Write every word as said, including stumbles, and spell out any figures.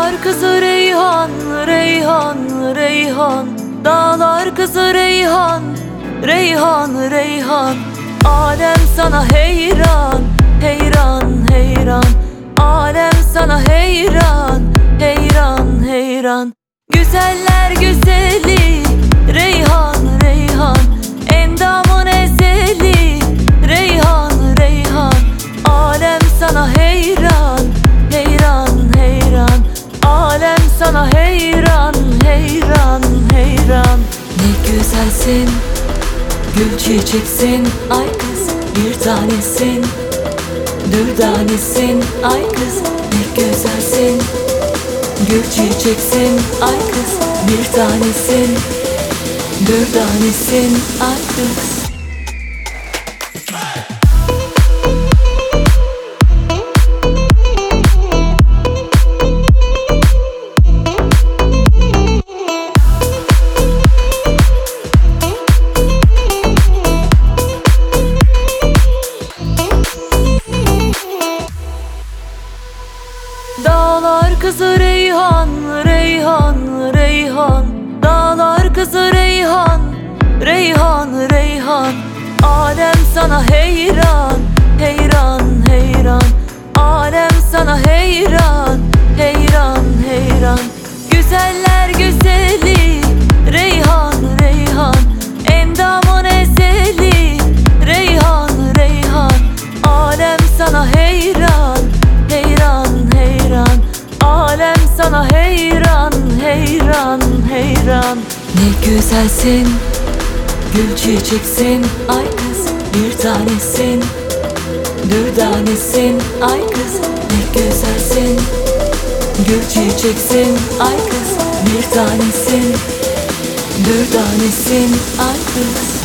Dağlar kızı Reyhan, Reyhan, Reyhan. Dağlar kızı Reyhan, Reyhan, Reyhan. Alem sana heyran, heyran, heyran. Alem sana heyran, heyran, heyran. Güzeller güzeli Reyhan, Reyhan. Endamın ezeli Reyhan, Reyhan. Alem sana heyran, heyran, heyran. Alem sana heyran, heyran, heyran. Ne güzelsin, gül çiçeksin, ay kız bir tanesin. Dürdanesin, ay kız ne güzelsin. Gül çiçeksin, ay kız bir tanesin. Dürdanesin, ay kız. Dağlar kızı Reyhan, Reyhan, Reyhan. Dağlar kızı Reyhan, Reyhan, Reyhan. Alem sana heyran, heyran, heyran. Alem sana heyran, heyran, heyran. Güzeller güzeli Reyhan, Reyhan. Endamın ezeli Reyhan, Reyhan. Alem sana heyran, heyran, heyran. Alem sana heyran, heyran, heyran. Ne güzelsin, gül çiçeksin, ay kız bir tanesin. Dürdanesin, ay kız ne güzelsin. Gül çiçeksin, ay kız bir tanesin. Dürdanesin, ay kız.